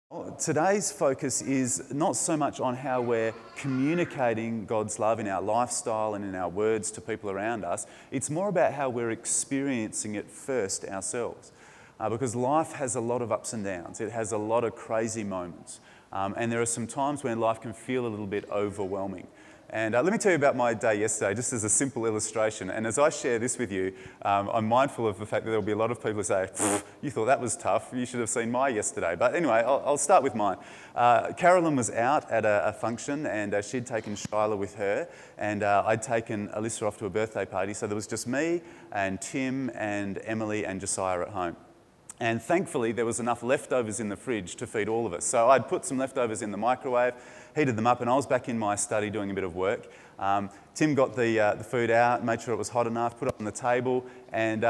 Well, today's focus is not so much on how we're communicating God's love in our lifestyle and in our words to people around us. It's more about how we're experiencing it first ourselves. Because life has a lot of ups and downs. It has a lot of crazy moments. And there are some times when life can feel a little bit overwhelming. And let me tell you about my day yesterday, just as a simple illustration. And as I share this with you, I'm mindful of the fact that there'll be a lot of people who say, you thought that was tough, you should have seen my yesterday. But anyway, I'll start with mine. Carolyn was out at a function and she'd taken Shyla with her, and I'd taken Alyssa off to a birthday party. So there was just me and Tim and Emily and Josiah at home. And thankfully, there was enough leftovers in the fridge to feed all of us. So I'd put some leftovers in the microwave, heated them up, and I was back in my study doing a bit of work. Tim got the food out, made sure it was hot enough, put it on the table, and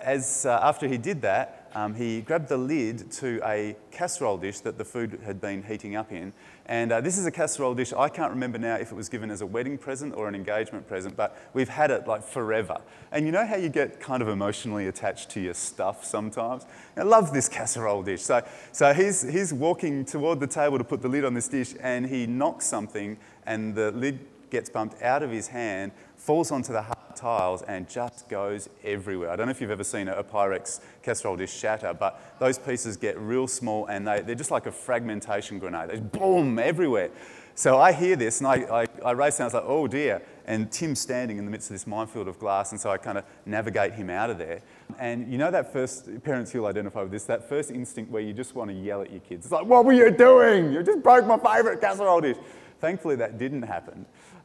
after he did that, he grabbed the lid to a casserole dish that the food had been heating up in. And this is a casserole dish. I can't remember now if it was given as a wedding present or an engagement present, but we've had it like forever. And you know how you get kind of emotionally attached to your stuff sometimes? I love this casserole dish. So he's walking toward the table to put the lid on this dish, and he knocks something, and the lid gets bumped out of his hand, falls onto the hard tiles, and just goes everywhere. I don't know if you've ever seen a Pyrex casserole dish shatter, but those pieces get real small, and they're just like a fragmentation grenade. They boom everywhere. So I hear this, and I race down. I was like, oh dear. And Tim's standing in the midst of this minefield of glass, and so I kind of navigate him out of there. And you know that first, parents who'll identify with this, that first instinct where you just want to yell at your kids. It's like, what were you doing? You just broke my favourite casserole dish. Thankfully, that didn't happen.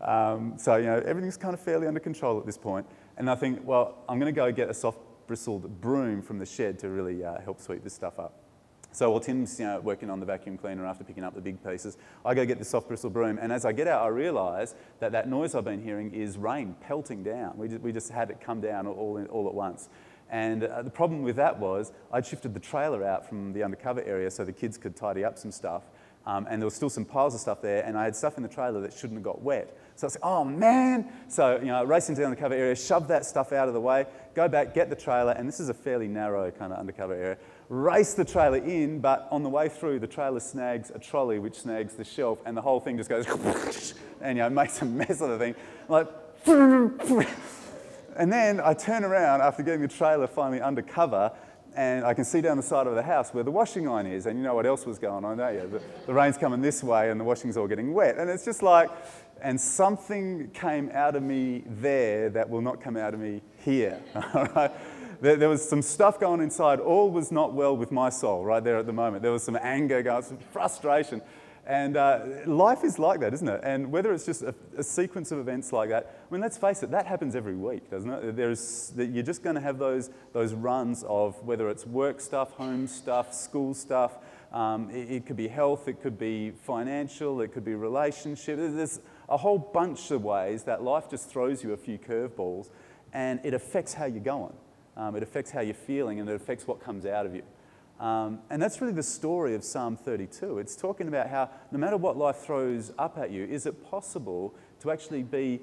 So, everything's kind of fairly under control at this point. And I think, well, I'm going to go get a soft bristled broom from the shed to really help sweep this stuff up. So while Tim's working on the vacuum cleaner after picking up the big pieces, I go get the soft bristled broom. And as I get out, I realise that noise I've been hearing is rain pelting down. We just had it come down all at once. And the problem with that was I'd shifted the trailer out from the undercover area so the kids could tidy up some stuff. And there was still some piles of stuff there, and I had stuff in the trailer that shouldn't have got wet. So I was like, oh man! So, I race into the undercover area, shove that stuff out of the way, go back, get the trailer, and this is a fairly narrow kind of undercover area, race the trailer in, but on the way through, the trailer snags a trolley, which snags the shelf, and the whole thing just goes, and makes a mess of the thing. I'm like, and then I turn around after getting the trailer finally undercover, and I can see down the side of the house where the washing line is, and you know what else was going on, don't you? The rain's coming this way and the washing's all getting wet. And it's just like, and something came out of me there that will not come out of me here, all right? There was some stuff going inside. All was not well with my soul right there at the moment. There was some anger going, some frustration. And life is like that, isn't it? And whether it's just a sequence of events like that, I mean, let's face it, that happens every week, doesn't it? You're just going to have those runs of whether it's work stuff, home stuff, school stuff. It could be health, it could be financial, it could be relationship. There's a whole bunch of ways that life just throws you a few curveballs, and it affects how you're going. It affects how you're feeling, and it affects what comes out of you. And that's really the story of Psalm 32. It's talking about how no matter what life throws up at you, is it possible to actually be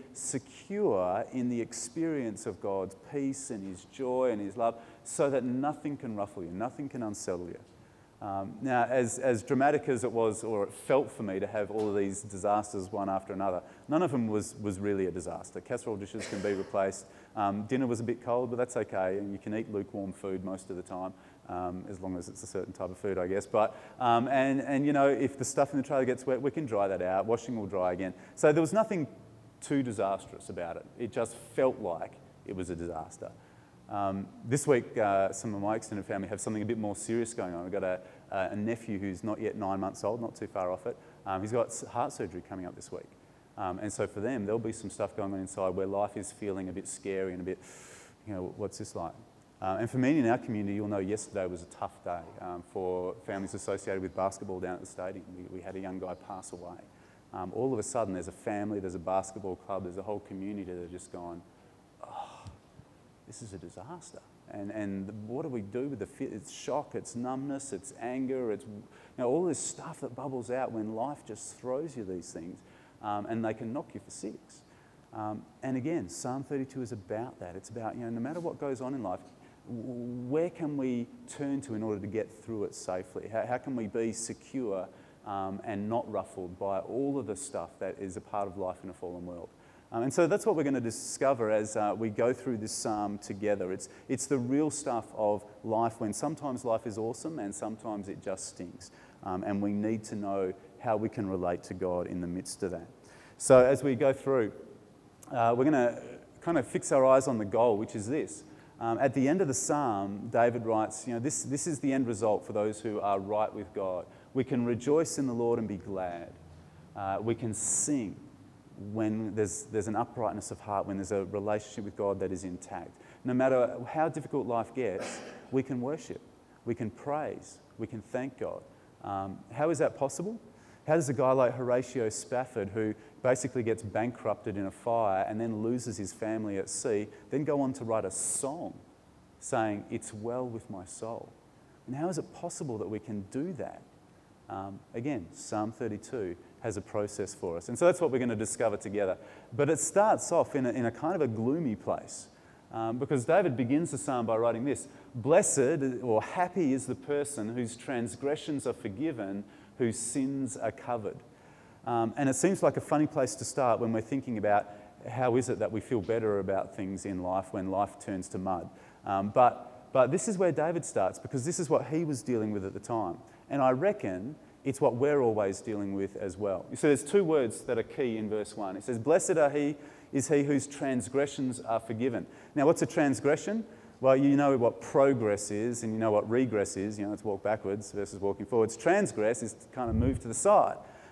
secure in the experience of God's peace and His joy and His love so that nothing can ruffle you, nothing can unsettle you. Now, as dramatic as it was, or it felt for me to have all of these disasters one after another, none of them was really a disaster. Casserole dishes can be replaced. Dinner was a bit cold, but that's okay, and you can eat lukewarm food most of the time, as long as it's a certain type of food, I guess. But if the stuff in the trailer gets wet, we can dry that out. Washing will dry again. So there was nothing too disastrous about it. It just felt like it was a disaster. This week, some of my extended family have something a bit more serious going on. We've got a nephew who's not yet 9 months old, not too far off it. He's got heart surgery coming up this week. And so for them, there'll be some stuff going on inside where life is feeling a bit scary and a bit, what's this like? And for many in our community, you'll know yesterday was a tough day for families associated with basketball down at the stadium. We had a young guy pass away. All of a sudden, there's a family, there's a basketball club, there's a whole community that are just gone, this is a disaster. And what do we do with it's shock, it's numbness, it's anger, it's all this stuff that bubbles out when life just throws you these things, and they can knock you for six. And again, Psalm 32 is about that. It's about, no matter what goes on in life, where can we turn to in order to get through it safely? How can we be secure and not ruffled by all of the stuff that is a part of life in a fallen world? And so that's what we're going to discover as we go through this psalm together. It's the real stuff of life when sometimes life is awesome and sometimes it just stinks. And we need to know how we can relate to God in the midst of that. So as we go through, we're going to kind of fix our eyes on the goal, which is this. At the end of the psalm, David writes, this is the end result for those who are right with God. We can rejoice in the Lord and be glad. We can sing when there's an uprightness of heart, when there's a relationship with God that is intact. No matter how difficult life gets, we can worship, we can praise, we can thank God. How is that possible? How does a guy like Horatio Spafford, who basically gets bankrupted in a fire and then loses his family at sea, then go on to write a song saying, "It's well with my soul"? And how is it possible that we can do that? Again, Psalm 32 has a process for us. And so that's what we're going to discover together. But it starts off in a kind of a gloomy place. Because David begins the psalm by writing this: "Blessed or happy is the person whose transgressions are forgiven, whose sins are covered." And it seems like a funny place to start when we're thinking about how is it that we feel better about things in life when life turns to mud. But this is where David starts, because this is what he was dealing with at the time. And I reckon it's what we're always dealing with as well. So there's two words that are key in verse 1. It says, "Blessed is he whose transgressions are forgiven." Now, what's a transgression? Well, you know what progress is and you know what regress is. It's walk backwards versus walking forwards. Transgress is to kind of move to the side.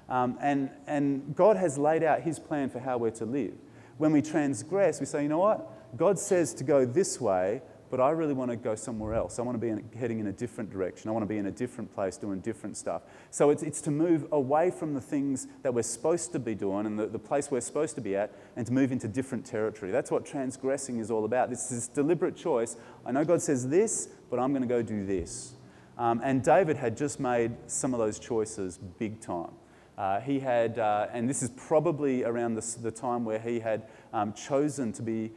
And God has laid out his plan for how we're to live. When we transgress, we say, you know what? God says to go this way, but I really want to go somewhere else. I want to be heading in a different direction. I want to be in a different place doing different stuff. So it's to move away from the things that we're supposed to be doing and the place we're supposed to be at, and to move into different territory. That's what transgressing is all about. This deliberate choice. I know God says this, but I'm going to go do this. And David had just made some of those choices big time. He had, and this is probably around the time where he had chosen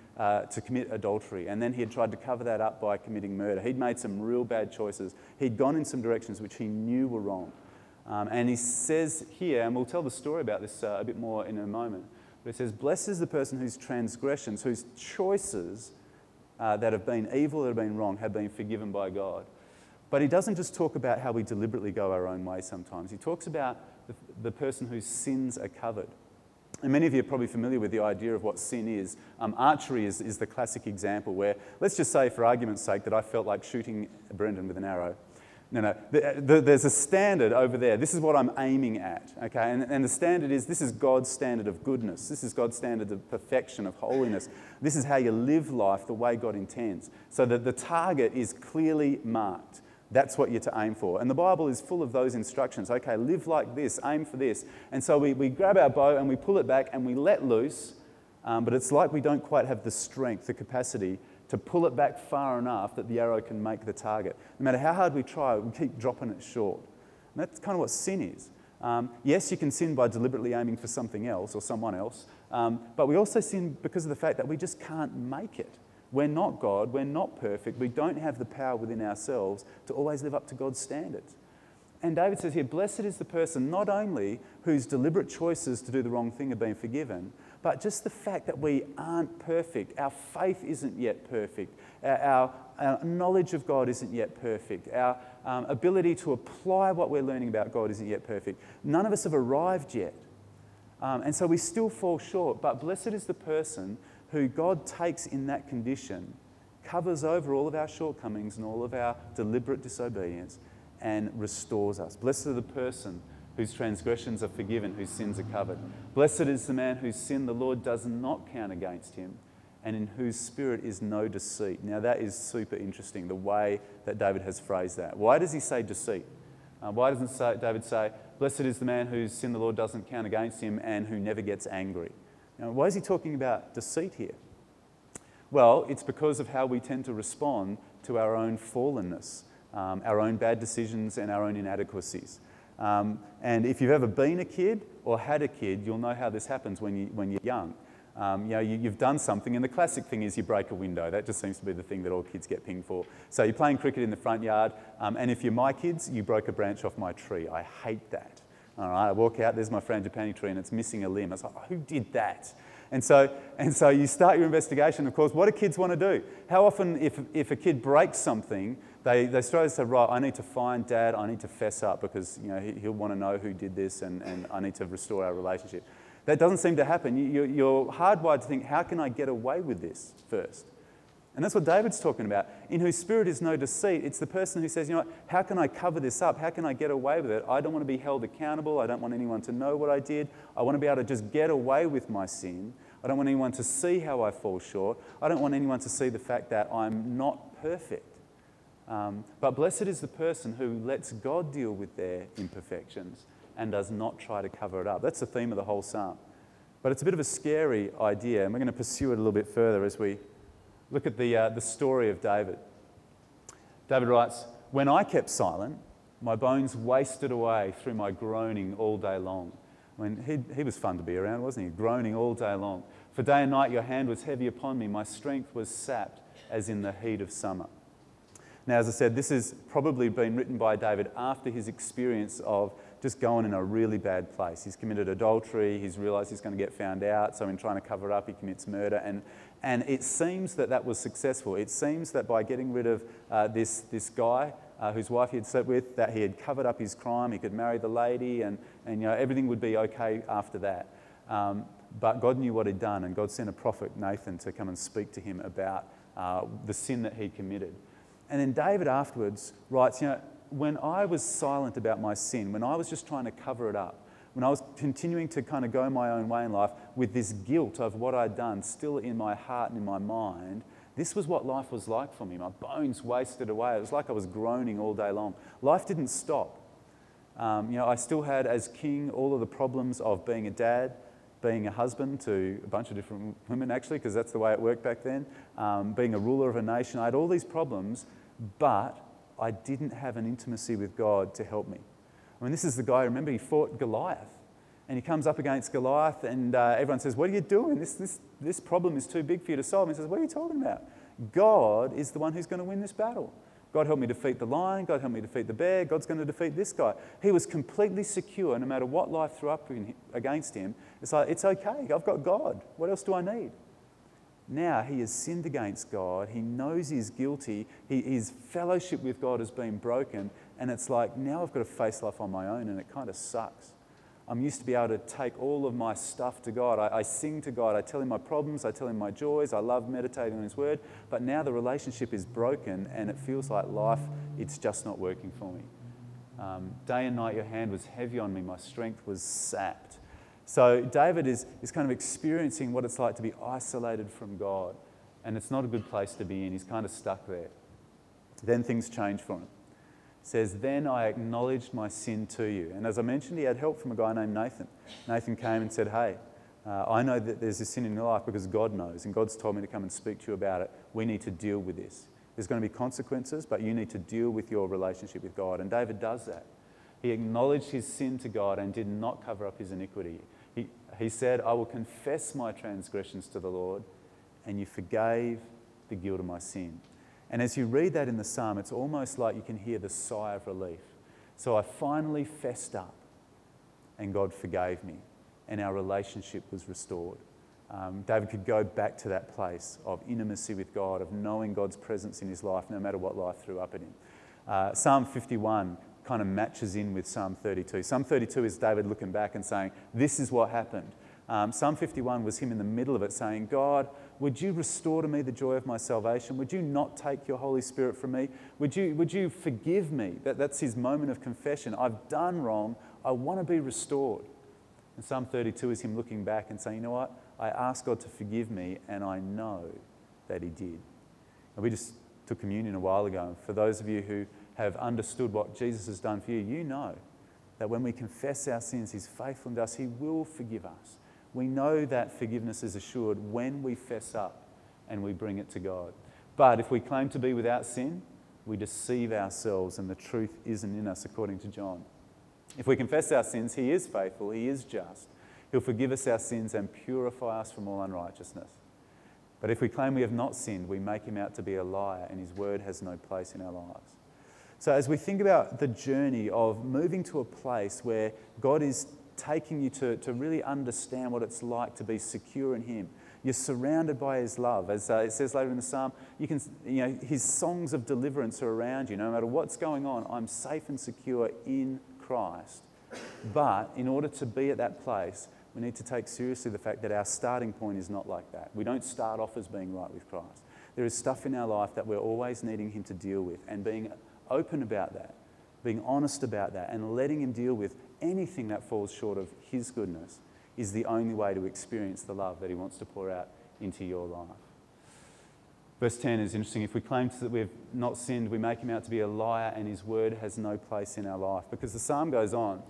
to commit adultery, and then he had tried to cover that up by committing murder. He'd made some real bad choices. He'd gone in some directions which he knew were wrong. And he says here, and we'll tell the story about this a bit more in a moment, but it says, "Blessed is the person whose transgressions, whose choices that have been evil, that have been wrong, have been forgiven by God." But he doesn't just talk about how we deliberately go our own way sometimes. He talks about the person whose sins are covered. And many of you are probably familiar with the idea of what sin is. Archery is the classic example where, let's just say for argument's sake that I felt like shooting Brendan with an arrow. No. There's a standard over there. This is what I'm aiming at, okay? And the standard is, this is God's standard of goodness. This is God's standard of perfection, of holiness. This is how you live life the way God intends. So that the target is clearly marked. That's what you're to aim for. And the Bible is full of those instructions. Okay, live like this, aim for this. And so we grab our bow and we pull it back and we let loose, but it's like we don't quite have the strength, the capacity to pull it back far enough that the arrow can make the target. No matter how hard we try, we keep dropping it short. And that's kind of what sin is. Yes, you can sin by deliberately aiming for something else or someone else, but we also sin because of the fact that we just can't make it. We're not God, we're not perfect, we don't have the power within ourselves to always live up to God's standards. And David says here, blessed is the person not only whose deliberate choices to do the wrong thing have been forgiven, but just the fact that we aren't perfect, our faith isn't yet perfect, our knowledge of God isn't yet perfect, our ability to apply what we're learning about God isn't yet perfect. None of us have arrived yet. And so we still fall short, but blessed is the person who God takes in that condition, covers over all of our shortcomings and all of our deliberate disobedience, and restores us. Blessed is the person whose transgressions are forgiven, whose sins are covered. Blessed is the man whose sin the Lord does not count against him, and in whose spirit is no deceit. Now that is super interesting, the way that David has phrased that. Why does he say deceit? Why doesn't David say, blessed is the man whose sin the Lord doesn't count against him and who never gets angry? Now, why is he talking about deceit here? Well, it's because of how we tend to respond to our own fallenness, our own bad decisions and our own inadequacies. And if you've ever been a kid or had a kid, you'll know how this happens when you're young. You've done something, and the classic thing is you break a window. That just seems to be the thing that all kids get pinged for. So you're playing cricket in the front yard, and if you're my kids, you broke a branch off my tree. I hate that. All right, I walk out, there's my frangipani tree, and it's missing a limb. I was like, who did that? And so you start your investigation. Of course, what do kids want to do? How often, if a kid breaks something, they straight away say, right, I need to find Dad, I need to fess up because he'll want to know who did this, and I need to restore our relationship. That doesn't seem to happen. You're hardwired to think, how can I get away with this first? And that's what David's talking about. In whose spirit is no deceit. It's the person who says, how can I cover this up? How can I get away with it? I don't want to be held accountable. I don't want anyone to know what I did. I want to be able to just get away with my sin. I don't want anyone to see how I fall short. I don't want anyone to see the fact that I'm not perfect. But blessed is the person who lets God deal with their imperfections and does not try to cover it up. That's the theme of the whole psalm. But it's a bit of a scary idea, and we're going to pursue it a little bit further as we look at the story of David. David writes, "When I kept silent, my bones wasted away through my groaning all day long." I mean, he was fun to be around, wasn't he? Groaning all day long. "For day and night your hand was heavy upon me. My strength was sapped as in the heat of summer." Now, as I said, this has probably been written by David after his experience of just going in a really bad place. He's committed adultery, he's realised he's going to get found out, so in trying to cover it up, he commits murder. And it seems that was successful. It seems that by getting rid of this guy whose wife he had slept with, that he had covered up his crime, he could marry the lady, and everything would be okay after that. But God knew what he'd done, and God sent a prophet, Nathan, to come and speak to him about the sin that he'd committed. And then David afterwards writes, when I was silent about my sin, when I was just trying to cover it up, when I was continuing to kind of go my own way in life with this guilt of what I'd done still in my heart and in my mind, this was what life was like for me. My bones wasted away. It was like I was groaning all day long. Life didn't stop. I still had, as king, all of the problems of being a dad, being a husband to a bunch of different women, actually, because that's the way it worked back then, being a ruler of a nation. I had all these problems, but I didn't have an intimacy with God to help me. I mean, this is the guy, remember, he fought Goliath. And he comes up against Goliath, and everyone says, "What are you doing? This problem is too big for you to solve." And he says, "What are you talking about? God is the one who's going to win this battle. God helped me defeat the lion. God helped me defeat the bear. God's going to defeat this guy." He was completely secure, no matter what life threw up against him. It's like, it's okay. I've got God. What else do I need? Now he has sinned against God. He knows he's guilty. His fellowship with God has been broken. And it's like, now I've got to face life on my own, and it kind of sucks. I'm used to be able to take all of my stuff to God. I sing to God. I tell him my problems. I tell him my joys. I love meditating on his word. But now the relationship is broken, and it feels like life, it's just not working for me. Day and night your hand was heavy on me. My strength was sapped. So David is kind of experiencing what it's like to be isolated from God. And it's not a good place to be in. He's kind of stuck there. Then things change for him. It says, "Then I acknowledged my sin to you." And as I mentioned, he had help from a guy named Nathan. Nathan came and said, "Hey, I know that there's a sin in your life because God knows. And God's told me to come and speak to you about it. We need to deal with this. There's going to be consequences, but you need to deal with your relationship with God." And David does that. He acknowledged his sin to God and did not cover up his iniquity. He said, "I will confess my transgressions to the Lord, and you forgave the guilt of my sin." And as you read that in the psalm, it's almost like you can hear the sigh of relief. So I finally fessed up, and God forgave me, and our relationship was restored. David could go back to that place of intimacy with God, of knowing God's presence in his life, no matter what life threw up at him. Psalm 51 kind of matches in with Psalm 32. Psalm 32 is David looking back and saying, this is what happened. Psalm 51 was him in the middle of it saying, "God, would you restore to me the joy of my salvation? Would you not take your Holy Spirit from me? Would you forgive me?" That's his moment of confession. I've done wrong. I want to be restored. And Psalm 32 is him looking back and saying, "You know what? I asked God to forgive me, and I know that he did." And we just took communion a while ago. And for those of you who have understood what Jesus has done for you, you know that when we confess our sins, he's faithful to us. He will forgive us. We know that forgiveness is assured when we fess up and we bring it to God. But if we claim to be without sin, we deceive ourselves and the truth isn't in us, according to John. If we confess our sins, he is faithful, he is just. He'll forgive us our sins and purify us from all unrighteousness. But if we claim we have not sinned, we make him out to be a liar, and his word has no place in our lives. So as we think about the journey of moving to a place where God is taking you to really understand what it's like to be secure in him, you're surrounded by his love. As it says later in the psalm, his songs of deliverance are around you. No matter what's going on, I'm safe and secure in Christ. But in order to be at that place, we need to take seriously the fact that our starting point is not like that. We don't start off as being right with Christ. There is stuff in our life that we're always needing him to deal with, and being open about that, being honest about that, and letting him deal with anything that falls short of his goodness is the only way to experience the love that he wants to pour out into your life. Verse 10 is interesting. If we claim that we have not sinned, we make him out to be a liar, and his word has no place in our life. Because the psalm goes on.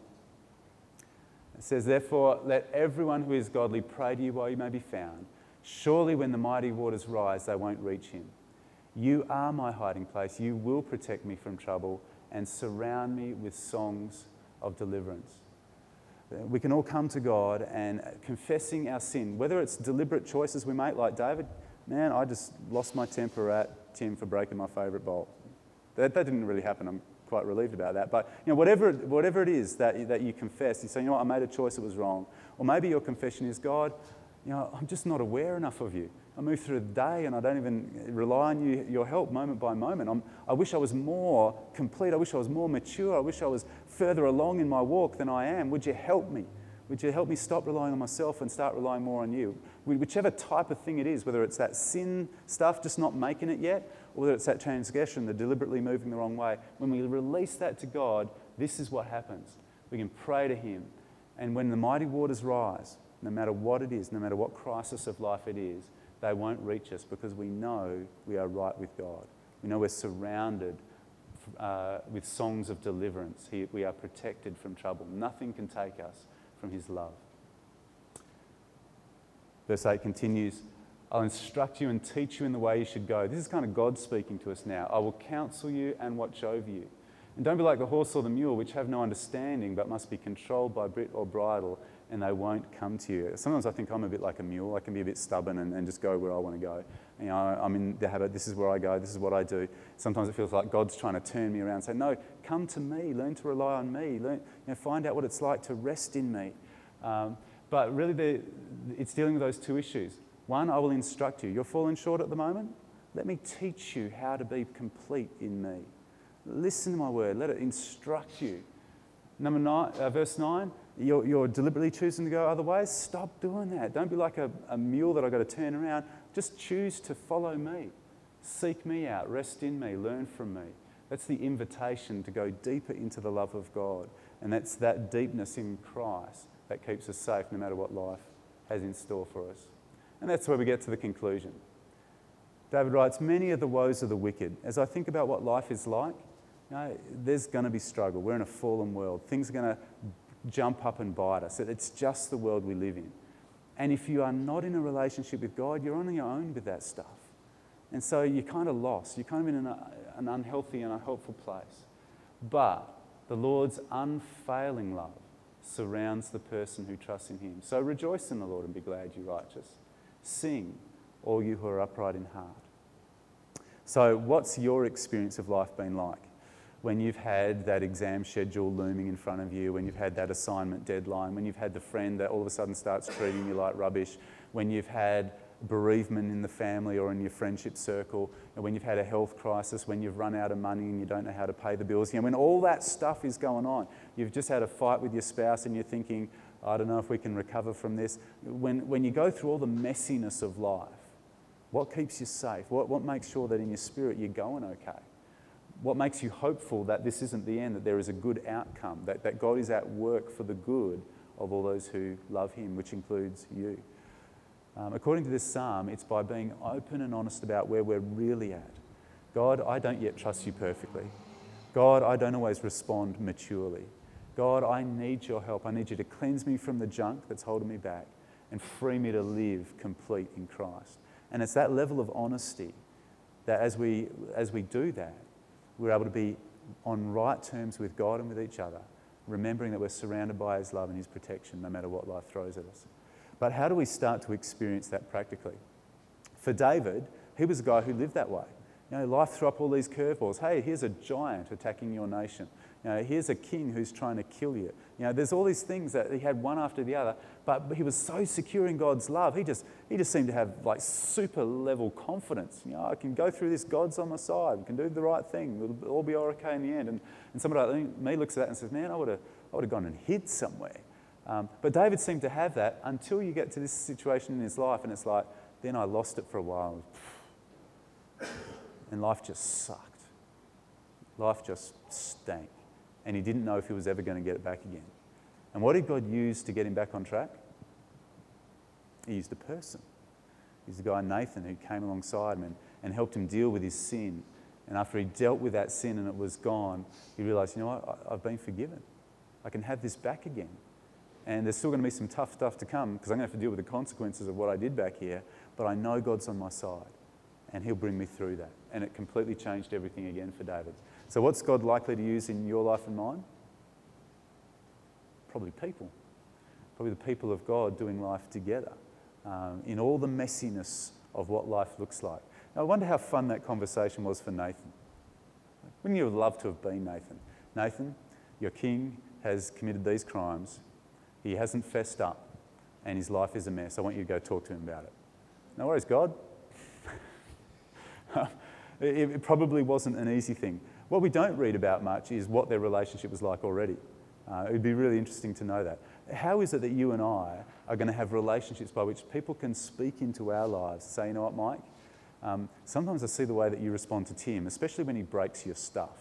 It says, therefore, let everyone who is godly pray to you while you may be found. Surely when the mighty waters rise, they won't reach him. You are my hiding place. You will protect me from trouble and surround me with songs of deliverance. We can all come to God and confessing our sin, whether it's deliberate choices we make, like David, man, I just lost my temper at Tim for breaking my favourite bowl. That didn't really happen. I'm quite relieved about that. But whatever it is that you confess, you say, I made a choice that was wrong. Or maybe your confession is, God, I'm just not aware enough of you. I move through the day and I don't even rely on your help moment by moment. I wish I was more complete. I wish I was more mature. I wish I was further along in my walk than I am. Would you help me? Would you help me stop relying on myself and start relying more on you? Whichever type of thing it is, whether it's that sin stuff, just not making it yet, or whether it's that transgression, the deliberately moving the wrong way, when we release that to God, this is what happens. We can pray to him. And when the mighty waters rise, no matter what it is, no matter what crisis of life it is, they won't reach us because we know we are right with God. We know we're surrounded with songs of deliverance. We are protected from trouble. Nothing can take us from his love. Verse 8 continues, I'll instruct you and teach you in the way you should go. This is kind of God speaking to us now. I will counsel you and watch over you. And don't be like the horse or the mule, which have no understanding, but must be controlled by bit or bridle, and they won't come to you. Sometimes I think I'm a bit like a mule. I can be a bit stubborn and just go where I want to go. I'm in the habit, this is where I go, this is what I do. Sometimes it feels like God's trying to turn me around and say, no, come to me, learn to rely on me, find out what it's like to rest in me. But really it's dealing with those two issues. One, I will instruct you. You're falling short at the moment? Let me teach you how to be complete in me. Listen to my word. Let it instruct you. Verse 9, you're deliberately choosing to go other ways. Stop doing that. Don't be like a mule that I've got to turn around. Just choose to follow me. Seek me out. Rest in me. Learn from me. That's the invitation to go deeper into the love of God. And that's that deepness in Christ that keeps us safe no matter what life has in store for us. And that's where we get to the conclusion. David writes, many are the woes of the wicked. As I think about what life is like, there's going to be struggle. We're in a fallen world. Things are going to jump up and bite us. It's just the world we live in. And if you are not in a relationship with God, you're on your own with that stuff. And so you're kind of lost. You're kind of in an unhealthy and unhelpful place. But the Lord's unfailing love surrounds the person who trusts in him. So rejoice in the Lord and be glad, you righteous. Sing, all you who are upright in heart. So what's your experience of life been like? When you've had that exam schedule looming in front of you, when you've had that assignment deadline, when you've had the friend that all of a sudden starts treating you like rubbish, when you've had bereavement in the family or in your friendship circle, and when you've had a health crisis, when you've run out of money and you don't know how to pay the bills, when all that stuff is going on, you've just had a fight with your spouse and you're thinking, I don't know if we can recover from this. When you go through all the messiness of life, what keeps you safe? What makes sure that in your spirit you're going okay? What makes you hopeful that this isn't the end, that there is a good outcome, that God is at work for the good of all those who love him, which includes you? According to this psalm, it's by being open and honest about where we're really at. God, I don't yet trust you perfectly. God, I don't always respond maturely. God, I need your help. I need you to cleanse me from the junk that's holding me back and free me to live complete in Christ. And it's that level of honesty that as we do that, we're able to be on right terms with God and with each other. remembering that we're surrounded by his love and his protection no matter what life throws at us. But how do we start to experience that practically? For David, he was a guy who lived that way. Life threw up all these curveballs. Hey, here's a giant attacking your nation. Here's a king who's trying to kill you. There's all these things that he had one after the other, but he was so secure in God's love. He just seemed to have like super level confidence. I can go through this. God's on my side. We can do the right thing. It'll all be okay in the end. And somebody like me looks at that and says, man, I would have gone and hid somewhere. But David seemed to have that until you get to this situation in his life, and it's like, then I lost it for a while. And life just sucked. Life just stank. And he didn't know if he was ever going to get it back again. And what did God use to get him back on track? He used a person. He used a guy, Nathan, who came alongside him and helped him deal with his sin. And after he dealt with that sin and it was gone, he realised, you know what, I've been forgiven. I can have this back again. And there's still going to be some tough stuff to come because I'm going to have to deal with the consequences of what I did back here, but I know God's on my side and he'll bring me through that. And it completely changed everything again for David. So what's God likely to use in your life and mine? Probably people. Probably the people of God doing life together in all the messiness of what life looks like. Now, I wonder how fun that conversation was for Nathan. Wouldn't you have loved to have been Nathan? Nathan, your king has committed these crimes. He hasn't fessed up and his life is a mess. I want you to go talk to him about it. No worries, God. It probably wasn't an easy thing. What we don't read about much is what their relationship was like already. It would be really interesting to know that. How is it that you and I are going to have relationships by which people can speak into our lives, say, you know what, Mike? Sometimes I see the way that you respond to Tim, especially when he breaks your stuff.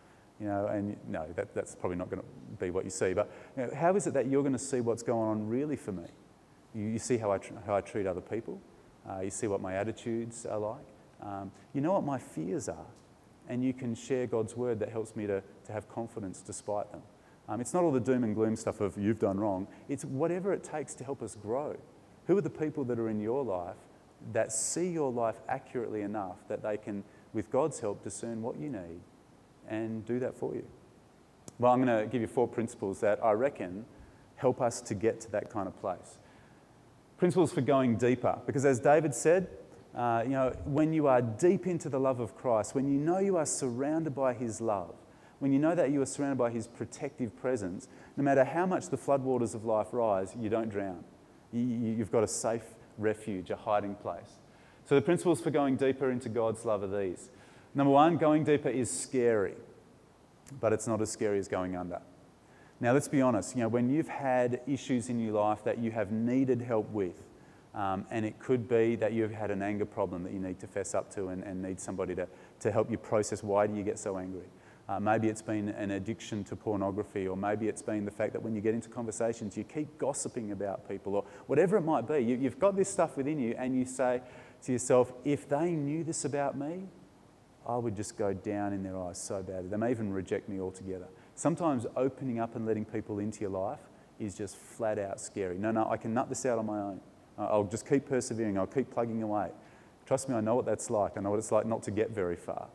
And no, that's probably not going to be what you see. But how is it that you're going to see what's going on really for me? You see how I treat other people. You see what my attitudes are like. You know what my fears are. And you can share God's word that helps me to have confidence despite them. It's not all the doom and gloom stuff of you've done wrong. It's whatever it takes to help us grow. Who are the people that are in your life that see your life accurately enough that they can, with God's help, discern what you need and do that for you? Well, I'm going to give you 4 principles that I reckon help us to get to that kind of place. Principles for going deeper. Because as David said, when you are deep into the love of Christ, when you know you are surrounded by his love, when you know that you are surrounded by his protective presence, no matter how much the floodwaters of life rise, you don't drown. You've got a safe refuge, a hiding place. So the principles for going deeper into God's love are these. Number 1, going deeper is scary, but it's not as scary as going under. Now, let's be honest. When you've had issues in your life that you have needed help with, and it could be that you've had an anger problem that you need to fess up to and need somebody to help you process why do you get so angry. Maybe it's been an addiction to pornography, or maybe it's been the fact that when you get into conversations, you keep gossiping about people, or whatever it might be. You've got this stuff within you, and you say to yourself, if they knew this about me, I would just go down in their eyes so badly. They may even reject me altogether. Sometimes opening up and letting people into your life is just flat out scary. No, I can nut this out on my own. I'll just keep persevering. I'll keep plugging away. Trust me, I know what that's like. I know what it's like not to get very far.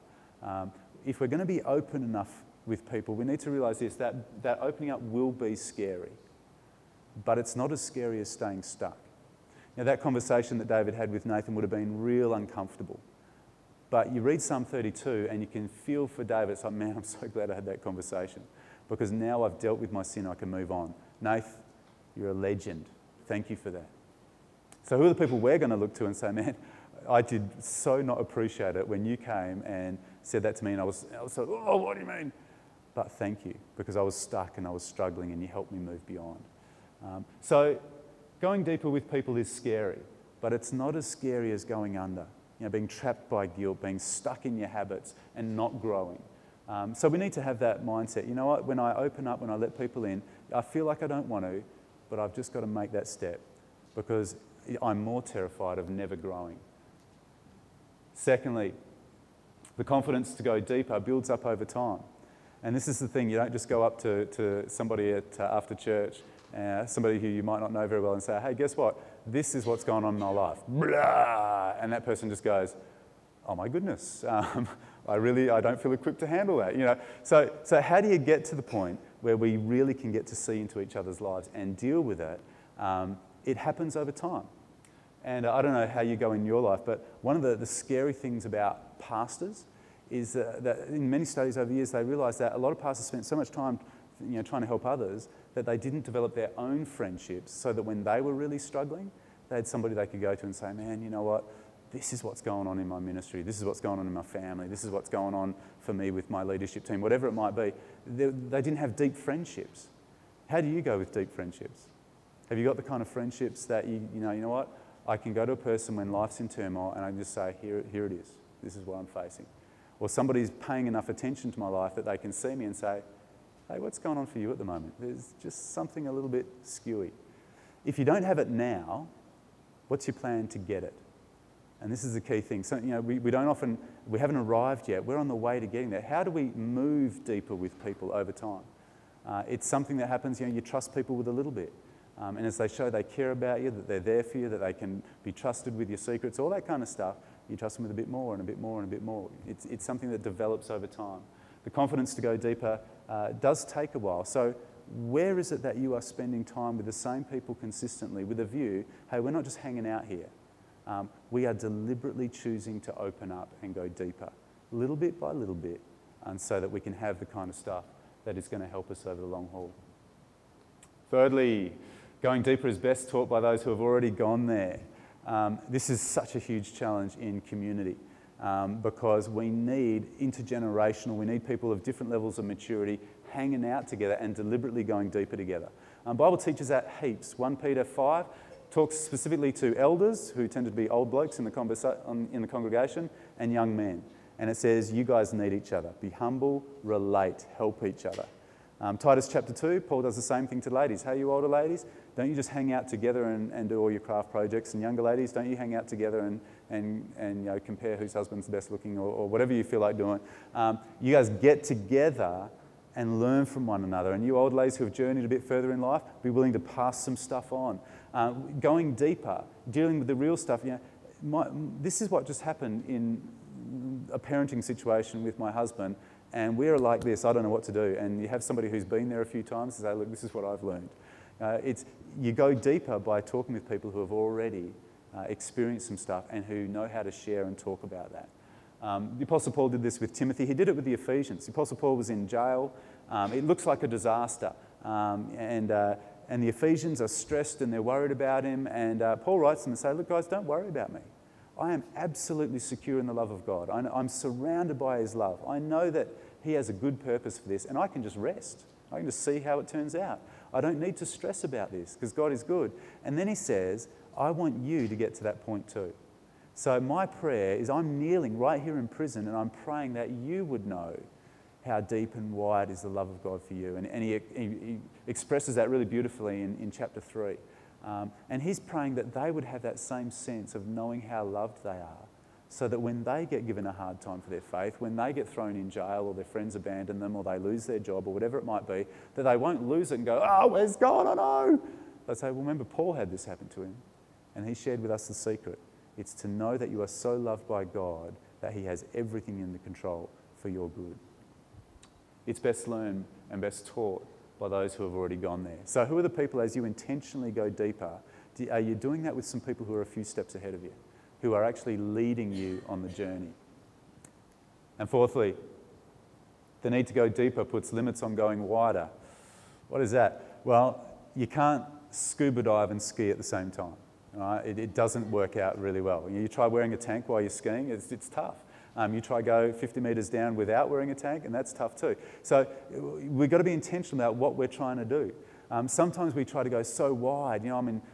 If we're going to be open enough with people, we need to realise this, that opening up will be scary, but it's not as scary as staying stuck. Now, that conversation that David had with Nathan would have been real uncomfortable, but you read Psalm 32 and you can feel for David. It's like, man, I'm so glad I had that conversation because now I've dealt with my sin, I can move on. Nath, you're a legend. Thank you for that. So who are the people we're going to look to and say, man, I did so not appreciate it when you came and said that to me, and I was like, oh, what do you mean? But thank you, because I was stuck and I was struggling and you helped me move beyond. So going deeper with people is scary, but it's not as scary as going under. Being trapped by guilt, being stuck in your habits and not growing. So we need to have that mindset. You know what? When I open up, when I let people in, I feel like I don't want to, but I've just got to make that step because I'm more terrified of never growing. Secondly, the confidence to go deeper builds up over time. And this is the thing, you don't just go up to somebody after church, somebody who you might not know very well, and say, hey, guess what? This is what's going on in my life. Blah! And that person just goes, oh my goodness, I don't feel equipped to handle that. So how do you get to the point where we really can get to see into each other's lives and deal with it, it happens over time. And I don't know how you go in your life, but one of the scary things about pastors is that in many studies over the years, they realised that a lot of pastors spent so much time trying to help others that they didn't develop their own friendships, so that when they were really struggling, they had somebody they could go to and say, man, you know what? This is what's going on in my ministry. This is what's going on in my family. This is what's going on for me with my leadership team, whatever it might be. They didn't have deep friendships. How do you go with deep friendships? Have you got the kind of friendships that you know what? I can go to a person when life's in turmoil and I can just say, here it is. This is what I'm facing. Or somebody's paying enough attention to my life that they can see me and say, hey, what's going on for you at the moment? There's just something a little bit skewy. If you don't have it now, what's your plan to get it? And this is the key thing. So, we haven't arrived yet. We're on the way to getting there. How do we move deeper with people over time? It's something that happens, you trust people with a little bit. And as they show they care about you, that they're there for you, that they can be trusted with your secrets, all that kind of stuff, you trust them with a bit more and a bit more and a bit more. It's something that develops over time. The confidence to go deeper does take a while. So where is it that you are spending time with the same people consistently with a view, hey, we're not just hanging out here. We are deliberately choosing to open up and go deeper, little bit by little bit, and so that we can have the kind of stuff that is going to help us over the long haul. Thirdly, going deeper is best taught by those who have already gone there. This is such a huge challenge in community because we need intergenerational, we need people of different levels of maturity hanging out together and deliberately going deeper together. Bible teaches that heaps. 1 Peter 5 talks specifically to elders who tend to be old blokes in the congregation and young men. And it says, you guys need each other. Be humble, relate, help each other. Titus chapter 2, Paul does the same thing to ladies. Hey, you older ladies, don't you just hang out together and do all your craft projects? And younger ladies, don't you hang out together and compare whose husband's the best looking or whatever you feel like doing. You guys get together and learn from one another. And you old ladies who have journeyed a bit further in life, be willing to pass some stuff on. Going deeper, dealing with the real stuff. This is what just happened in a parenting situation with my husband, and we're like this, I don't know what to do. And you have somebody who's been there a few times and say, look, this is what I've learned. You go deeper by talking with people who have already experienced some stuff and who know how to share and talk about that. The Apostle Paul did this with Timothy. He did it with the Ephesians. The Apostle Paul was in jail. It looks like a disaster. And the Ephesians are stressed and they're worried about him. And Paul writes them and says, look, guys, don't worry about me. I am absolutely secure in the love of God. I'm surrounded by his love. I know that he has a good purpose for this, and I can just rest. I can just see how it turns out. I don't need to stress about this because God is good. And then he says, I want you to get to that point too. So my prayer is I'm kneeling right here in prison and I'm praying that you would know how deep and wide is the love of God for you. And he expresses that really beautifully in chapter 3. And he's praying that they would have that same sense of knowing how loved they are, so that when they get given a hard time for their faith, when they get thrown in jail or their friends abandon them or they lose their job or whatever it might be, that they won't lose it and go, oh, where's God? I know. They say, well, remember, Paul had this happen to him, and he shared with us the secret. It's to know that you are so loved by God that he has everything in the control for your good. It's best learned and best taught by those who have already gone there. So who are the people, as you intentionally go deeper, are you doing that with some people who are a few steps ahead of you, who are actually leading you on the journey? And fourthly, the need to go deeper puts limits on going wider. What is that? Well, you can't scuba dive and ski at the same time. Right? It doesn't work out really well. You try wearing a tank while you're skiing, it's tough. You try go 50 metres down without wearing a tank, and that's tough too. So we've got to be intentional about what we're trying to do. Sometimes we try to go so wide.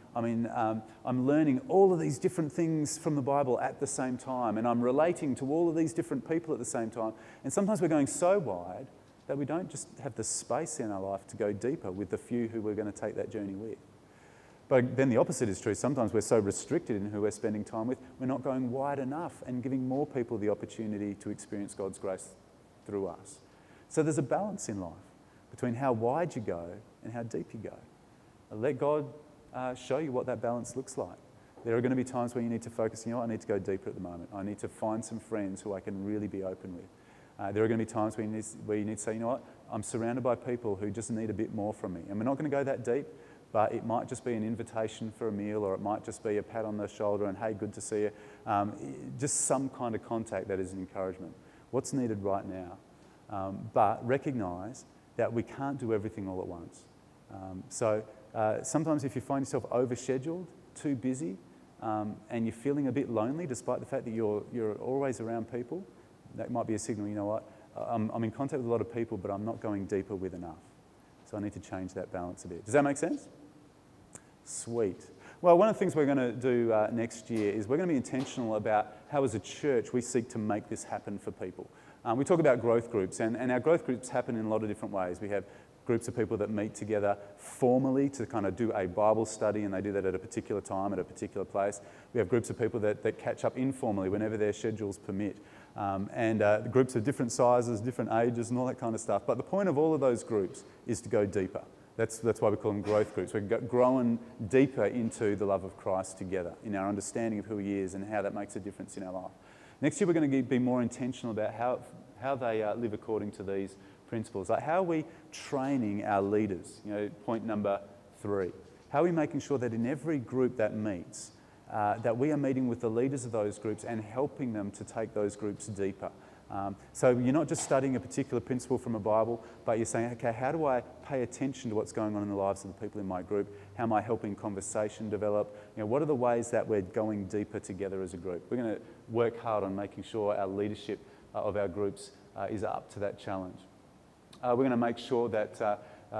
I'm learning all of these different things from the Bible at the same time, and I'm relating to all of these different people at the same time. And sometimes we're going so wide that we don't just have the space in our life to go deeper with the few who we're going to take that journey with. But then the opposite is true. Sometimes we're so restricted in who we're spending time with, we're not going wide enough and giving more people the opportunity to experience God's grace through us. So there's a balance in life between how wide you go and how deep you go. Let God show you what that balance looks like. There are going to be times where you need to focus, I need to go deeper at the moment. I need to find some friends who I can really be open with. There are going to be times where you need to say, I'm surrounded by people who just need a bit more from me. And we're not going to go that deep, but it might just be an invitation for a meal, or it might just be a pat on the shoulder and, hey, good to see you. Just some kind of contact that is an encouragement. What's needed right now? But recognise that we can't do everything all at once. So sometimes if you find yourself overscheduled, too busy, and you're feeling a bit lonely despite the fact that you're always around people, that might be a signal, you know what, I'm in contact with a lot of people, but I'm not going deeper with enough. So I need to change that balance a bit. Does that make sense? Sweet. Well, one of the things we're going to do next year is we're going to be intentional about how as a church we seek to make this happen for people. We talk about growth groups, and our growth groups happen in a lot of different ways. We have groups of people that meet together formally to kind of do a Bible study, and they do that at a particular time, at a particular place. We have groups of people that catch up informally whenever their schedules permit. And groups of different sizes, different ages, and all that kind of stuff. But the point of all of those groups is to go deeper. That's why we call them growth groups. We're growing deeper into the love of Christ together, in our understanding of who He is and how that makes a difference in our life. Next year, we're going to be more intentional about how they live according to these principles. Like, how are we training our leaders? You know, point number 3. How are we making sure that in every group that meets, that we are meeting with the leaders of those groups and helping them to take those groups deeper? So you're not just studying a particular principle from a Bible, but you're saying, okay, how do I pay attention to what's going on in the lives of the people in my group? How am I helping conversation develop? You know, what are the ways that we're going deeper together as a group? We're going to work hard on making sure our leadership of our groups is up to that challenge. We're going to make sure that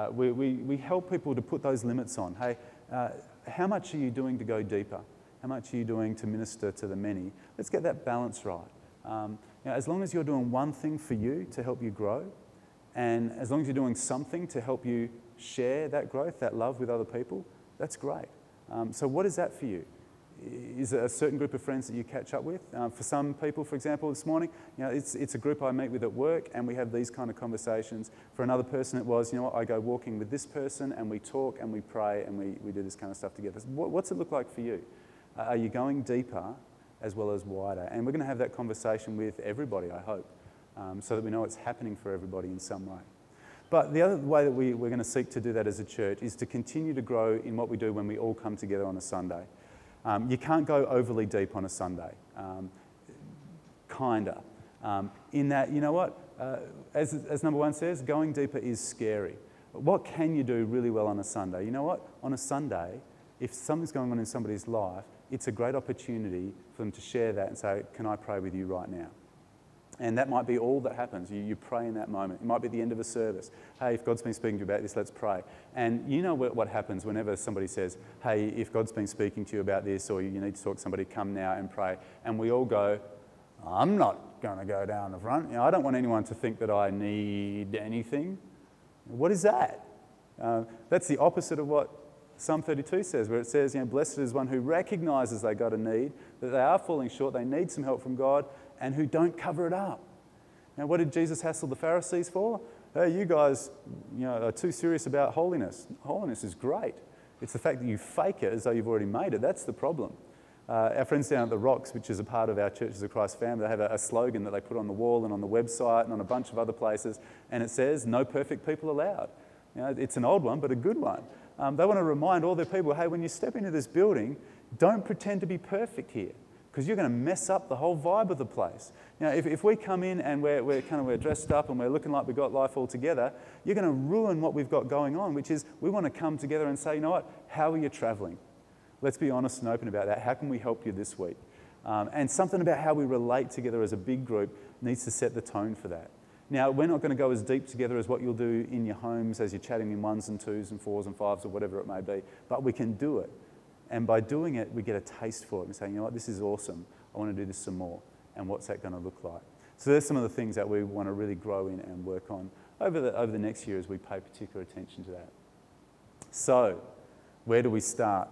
we help people to put those limits on. Hey, how much are you doing to go deeper? How much are you doing to minister to the many? Let's get that balance right. As long as you're doing one thing for you to help you grow, and as long as you're doing something to help you share that growth, that love with other people, that's great. So what is that for you? Is it a certain group of friends that you catch up with? For some people, for example, this morning, it's a group I meet with at work, and we have these kind of conversations. For another person, it was, I go walking with this person, and we talk, and we pray, and we do this kind of stuff together. What's it look like for you? Are you going deeper as well as wider? And we're going to have that conversation with everybody, I hope, so that we know it's happening for everybody in some way. But the other way that we're going to seek to do that as a church is to continue to grow in what we do when we all come together on a Sunday. You can't go overly deep on a Sunday, kinda. In that, you know what, as number 1 says, going deeper is scary. What can you do really well on a Sunday? You know what, on a Sunday, if something's going on in somebody's life, it's a great opportunity for them to share that and say, can I pray with you right now? And that might be all that happens. You pray in that moment. It might be the end of a service. Hey, if God's been speaking to you about this, let's pray. And you know what happens whenever somebody says, hey, if God's been speaking to you about this, or you need to talk to somebody, come now and pray. And we all go, I'm not going to go down the front. I don't want anyone to think that I need anything. What is that? That's the opposite of what Psalm 32 says, where it says, blessed is one who recognises they got a need, that they are falling short, they need some help from God, and who don't cover it up. Now, what did Jesus hassle the Pharisees for? Hey, you guys, are too serious about holiness. Holiness is great. It's the fact that you fake it as though you've already made it. That's the problem. Our friends down at the Rocks, which is a part of our Churches of Christ family, they have a slogan that they put on the wall and on the website and on a bunch of other places, and it says, no perfect people allowed. It's an old one, but a good one. They want to remind all their people, hey, when you step into this building, don't pretend to be perfect here, because you're going to mess up the whole vibe of the place. If we come in and we're dressed up and we're looking like we've got life all together, you're going to ruin what we've got going on, which is we want to come together and say, you know what, how are you travelling? Let's be honest and open about that. How can we help you this week? And something about how we relate together as a big group needs to set the tone for that. Now, we're not going to go as deep together as what you'll do in your homes as you're chatting in 1s and 2s and 4s and 5s or whatever it may be, but we can do it. And by doing it, we get a taste for it and say, you know what, this is awesome. I want to do this some more. And what's that going to look like? So there's some of the things that we want to really grow in and work on over the next year as we pay particular attention to that. So, where do we start?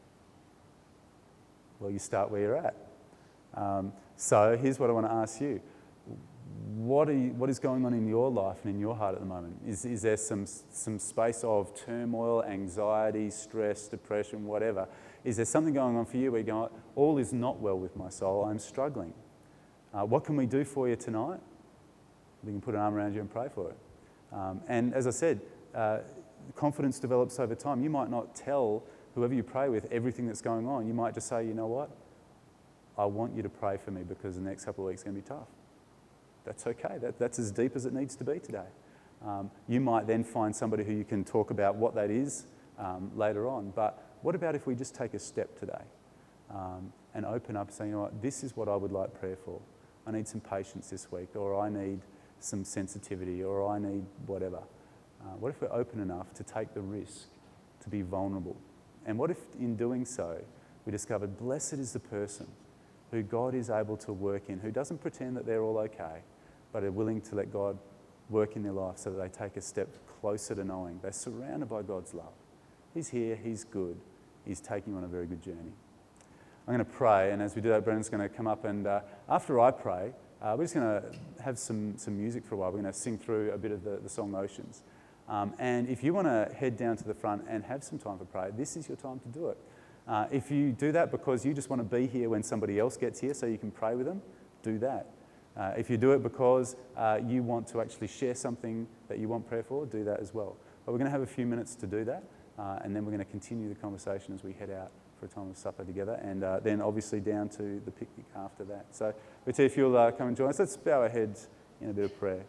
Well, you start where you're at. So here's what I want to ask you. What is going on in your life and in your heart at the moment? Is there some space of turmoil, anxiety, stress, depression, whatever? Is there something going on for you where you're going, all is not well with my soul, I'm struggling? What can we do for you tonight? We can put an arm around you and pray for it. And as I said, confidence develops over time. You might not tell whoever you pray with everything that's going on. You might just say, you know what? I want you to pray for me because the next couple of weeks are going to be tough. That's okay. That's as deep as it needs to be today. You might then find somebody who you can talk about what that is later on. But what about if we just take a step today and open up saying, you know what, this is what I would like prayer for. I need some patience this week, or I need some sensitivity, or I need whatever. What if we're open enough to take the risk to be vulnerable? And what if in doing so, we discovered blessed is the person who God is able to work in, who doesn't pretend that they're all okay, but are willing to let God work in their life so that they take a step closer to knowing they're surrounded by God's love. He's here, He's good, He's taking you on a very good journey. I'm going to pray, and as we do that, Brendan's going to come up, and after I pray, we're just going to have some music for a while. We're going to sing through a bit of the song Oceans. And if you want to head down to the front and have some time for prayer, this is your time to do it. If you do that because you just want to be here when somebody else gets here so you can pray with them, do that. If you do it because you want to actually share something that you want prayer for, do that as well. But we're going to have a few minutes to do that, and then we're going to continue the conversation as we head out for a time of supper together, and then obviously down to the picnic after that. So, Rita, if you'll come and join us, let's bow our heads in a bit of prayer.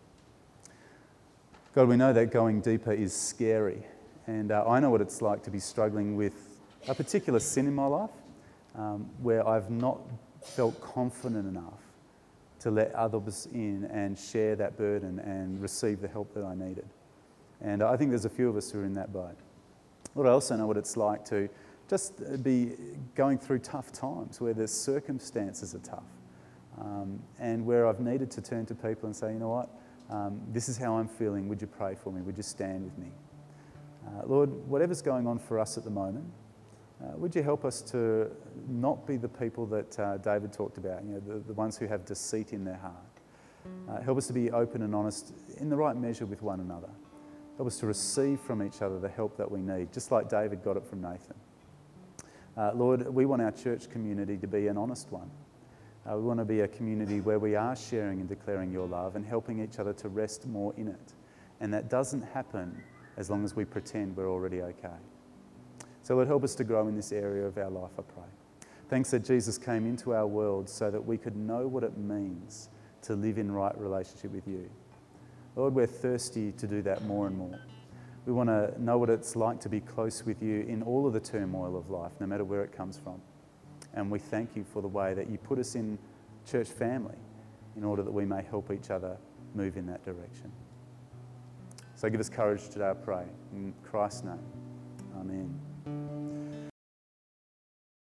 God, we know that going deeper is scary, and I know what it's like to be struggling with a particular sin in my life where I've not felt confident enough to let others in and share that burden and receive the help that I needed. And I think there's a few of us who are in that boat. Lord, I also know what it's like to just be going through tough times where the circumstances are tough, and where I've needed to turn to people and say, you know what, this is how I'm feeling, would you pray for me, would you stand with me? Lord, whatever's going on for us at the moment, would you help us to not be the people that David talked about, you know, the ones who have deceit in their heart. Help us to be open and honest in the right measure with one another. Help us to receive from each other the help that we need, just like David got it from Nathan. Lord, we want our church community to be an honest one. We want to be a community where we are sharing and declaring your love and helping each other to rest more in it. And that doesn't happen as long as we pretend we're already okay. So Lord, help us to grow in this area of our life, I pray. Thanks that Jesus came into our world so that we could know what it means to live in right relationship with you. Lord, we're thirsty to do that more and more. We want to know what it's like to be close with you in all of the turmoil of life, no matter where it comes from. And we thank you for the way that you put us in church family in order that we may help each other move in that direction. So give us courage today, I pray. In Christ's name, amen.